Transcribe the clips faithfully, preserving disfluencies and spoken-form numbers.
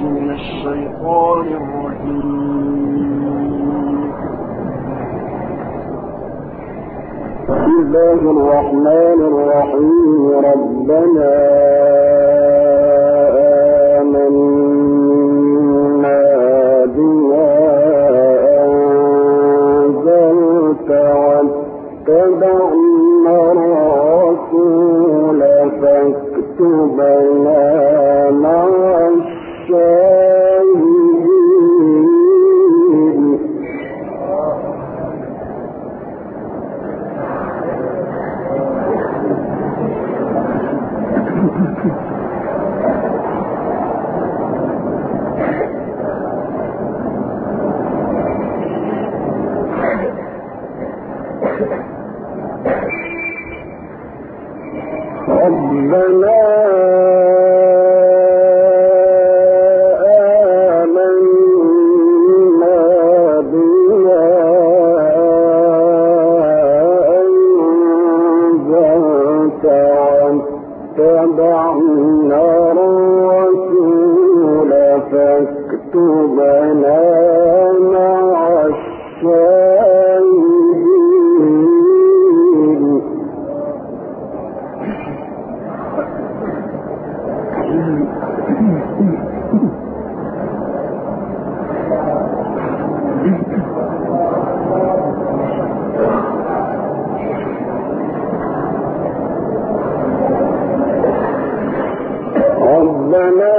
من الشيطان الرجيم. بسم الله الرحمن الرحيم. ربنا آمنا بما أنزلت واتبعنا الرسول فاكتبنا مع الشاهدين. ربنا آمنا بما أنزلت واتبعنا الرسول فاكتبنا مع الشاهدين. ربنا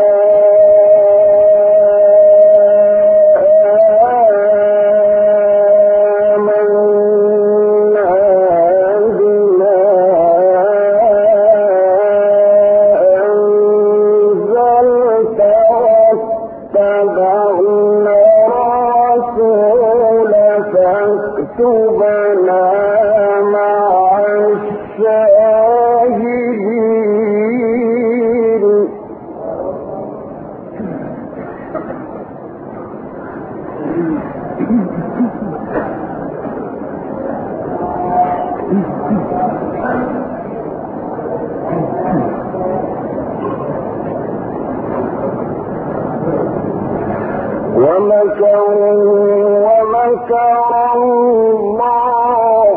ومكروا ومكر الله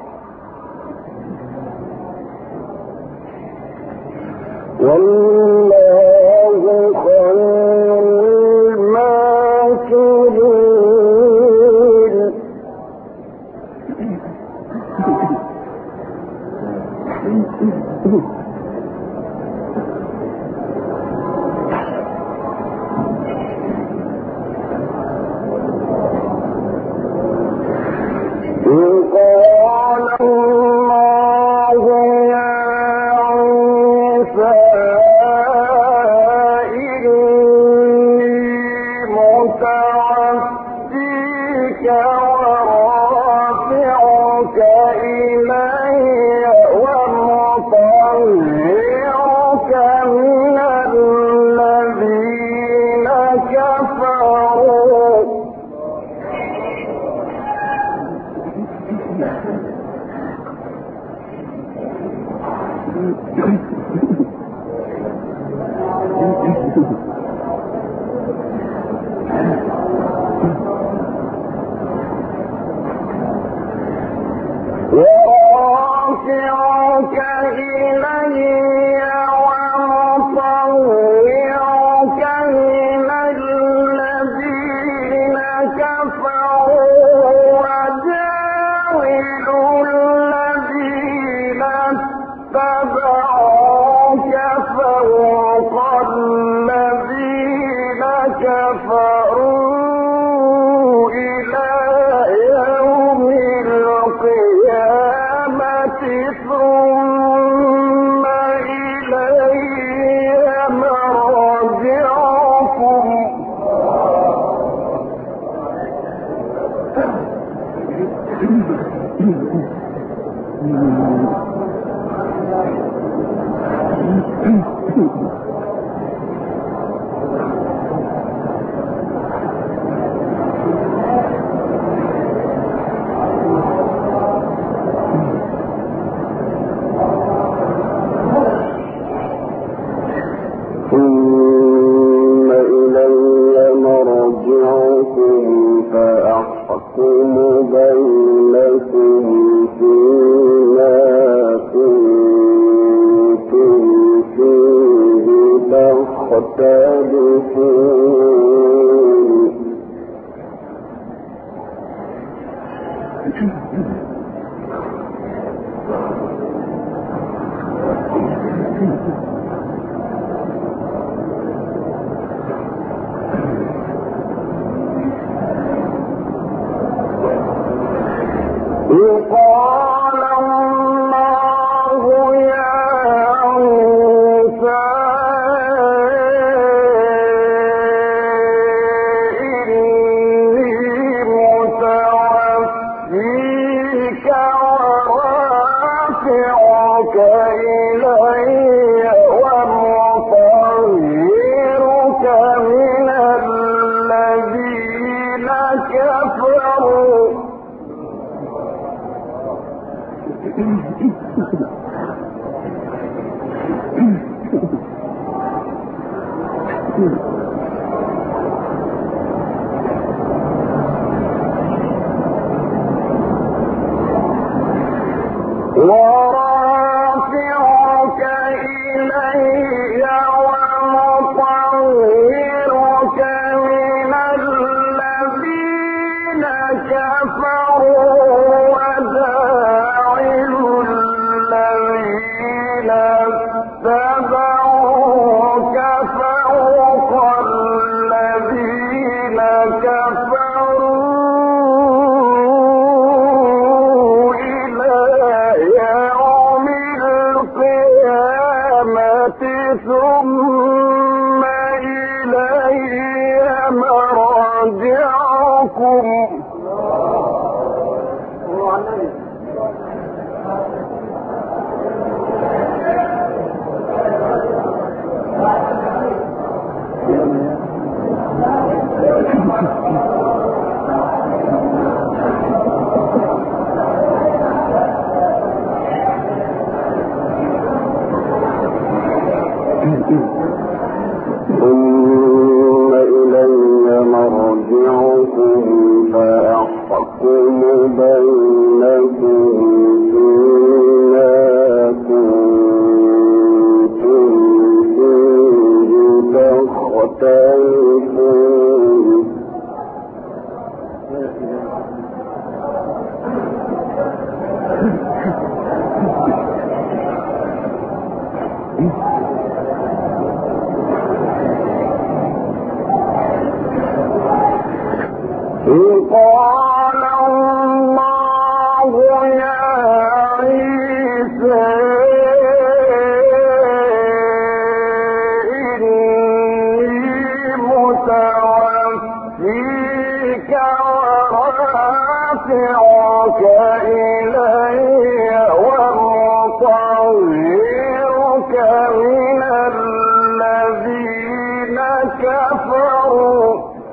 والله خير الماكرين. قال الله يا عيسى إني متوفيك ورافعك إلي ومطهرك من الذين كفروا. ورافعك إلي ومطهرك من الذين كفروا وجاعل الذين اتبعوك فوق الذين تختلفون قال الله يا موسى إني متوفيك ورافعك إلي ومطهرك من الذين كفروا ورافعك إلي ومطهرك من الذين كفروا وداعل الذين اتبعوك فوق الذين كفروا ثم إلي مرجعكم ثم إلي مرجعكم فأحكم بينكم فيما كنتم فيه تختلفون قال الله يا عيسى إني متوفيك ورافعك إلي ومطهرك من الذين كفروا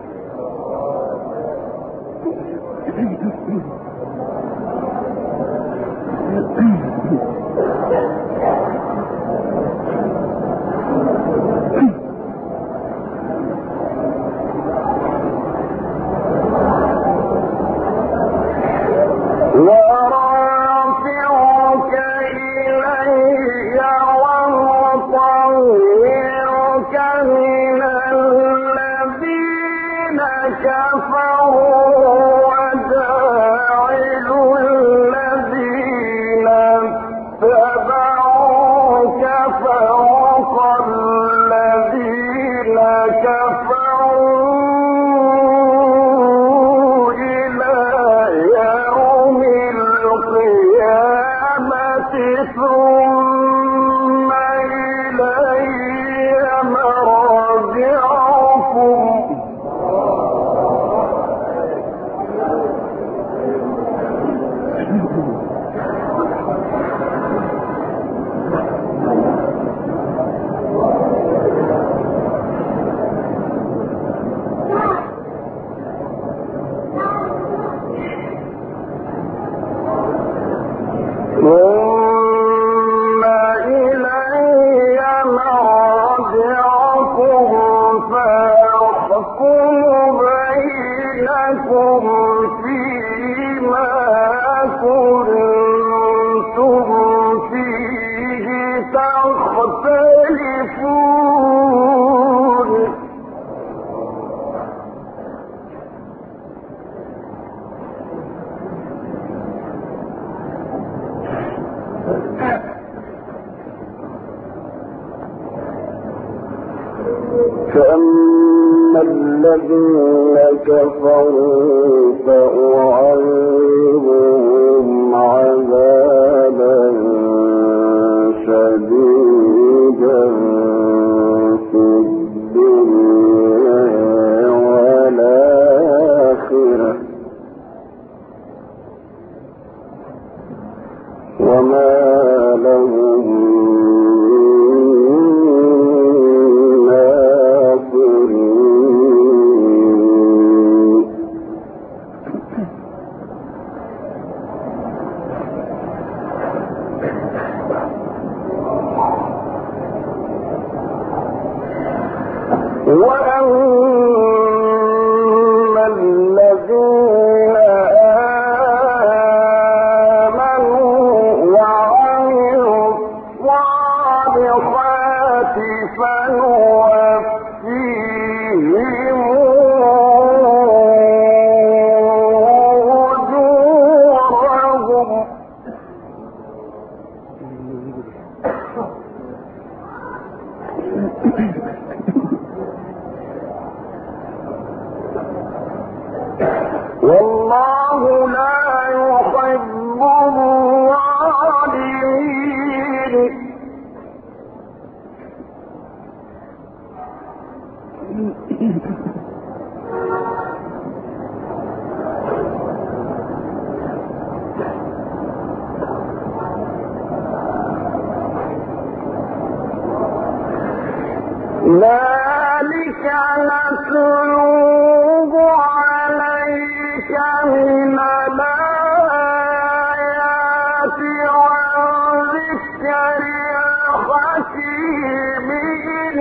ورافعك إلي ومطهرك من الذين كفروا وداعل الذين اتبعوك فوق الذين كفروا ثم إلي مرجعكم فأما الذين كفروا فأعذبهم عذابا شديدا في الدنيا والآخرة وما لهم وأما الذين آمنوا وعملوا الصالحات فنوفيهم أجورهم والله لا يحب الظالمين ذلك نتلوه عليك من الآيات والذكر الحكيم إن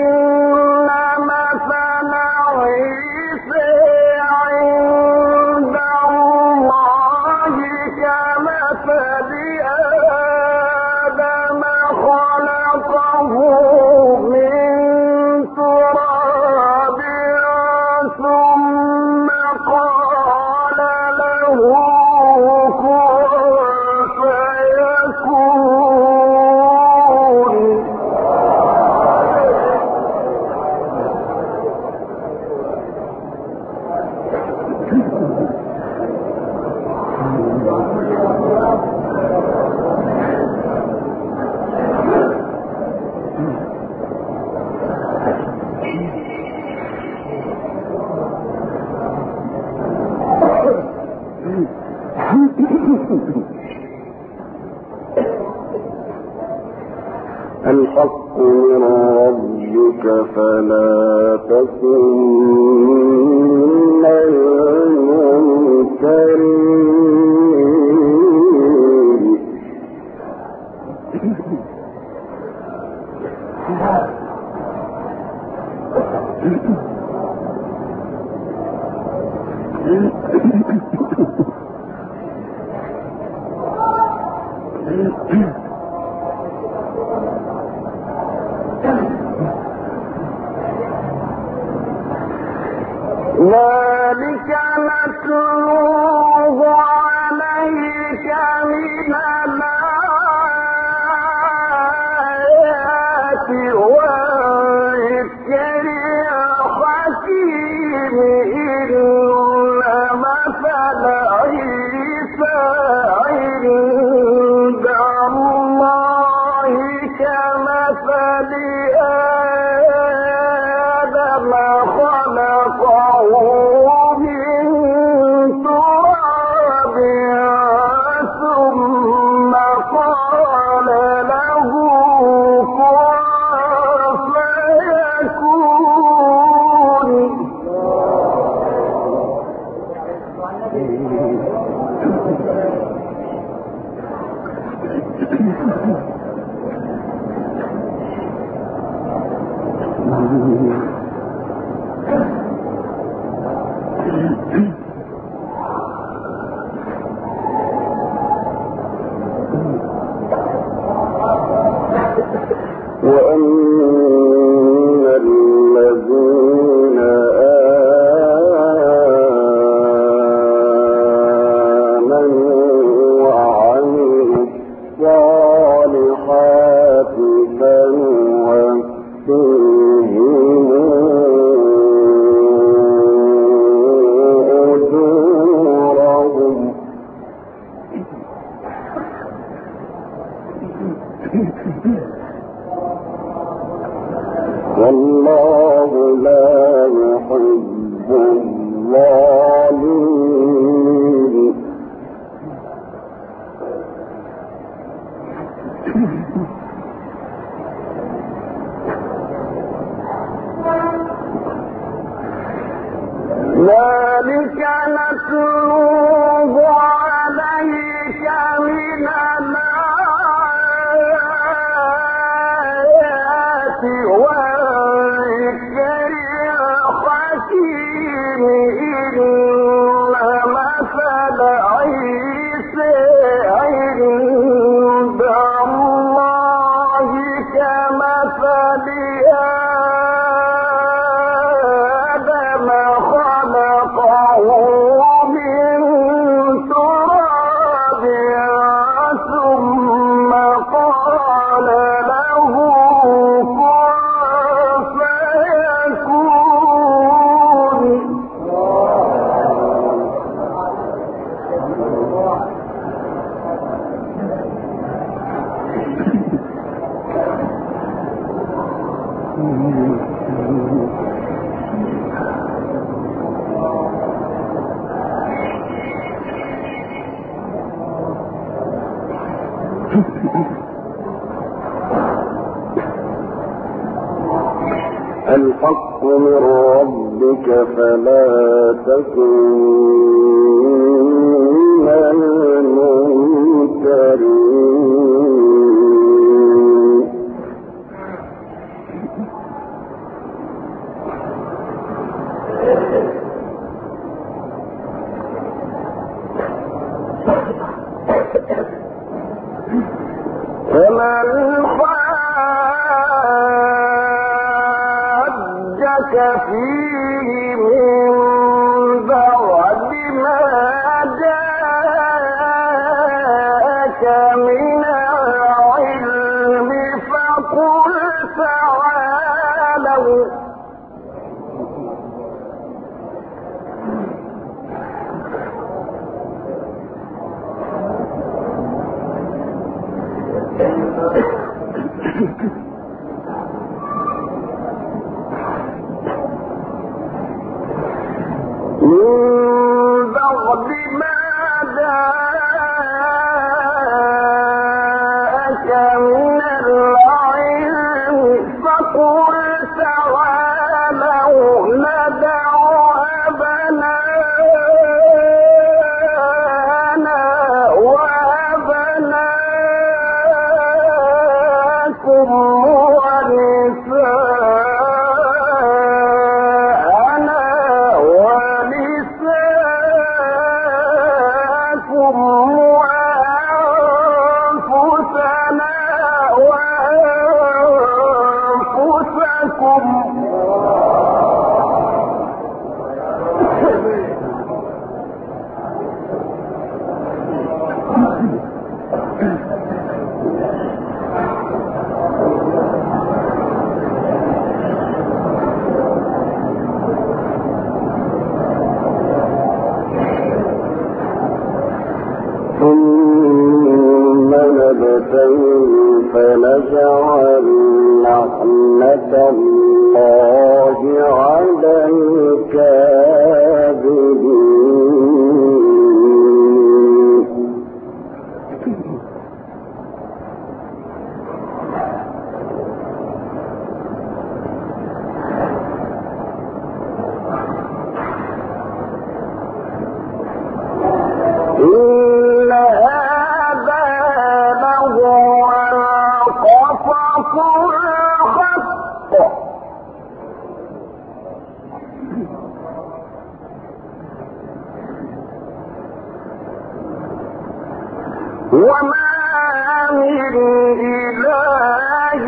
مثل عيسى عند الله كمثل آدم خلقه من تراب ثم قال له كن فيكون الحق من ربك فلا تكن من الممترين ذلك نتلوه عليك من الآيات والذكر الحكيم إن مثل عيسى عند الله كمثل آدم خلقه من تراب ثم قال له كن فيكون ذلك نتلوه عليك من الآيات والذكر الحكيم إن مثل عيسى عند الله كمثل آدم خلقه من تراب ثم قال له كن فيكون. الحق من ربك فلا تكن من الممترين. فمن حاجك فيه من بعد ما جاءك من العلم فقل تعالوا من بعد ما جاءك من العلم فقل تعالوا ندع أبناءنا وأبناءكم ونساءنا ونساءكم وأنفسنا وأنفسكم ثم نبتهل فنجعل لعنة الله على الكاذبين. إن هذا لهو القصص الحق وما من إله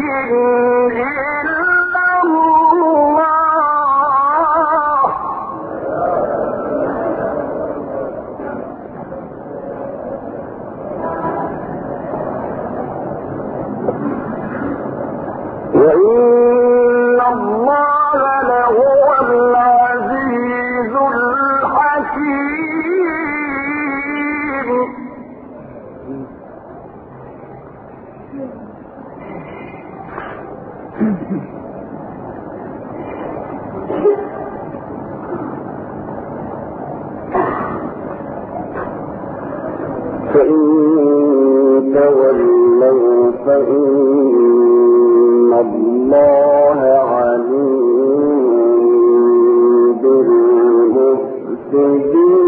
إلا الله وإن الله لهو العزيز الحكيم. فإن تولوا فإن الله عليم بالمفسدين. به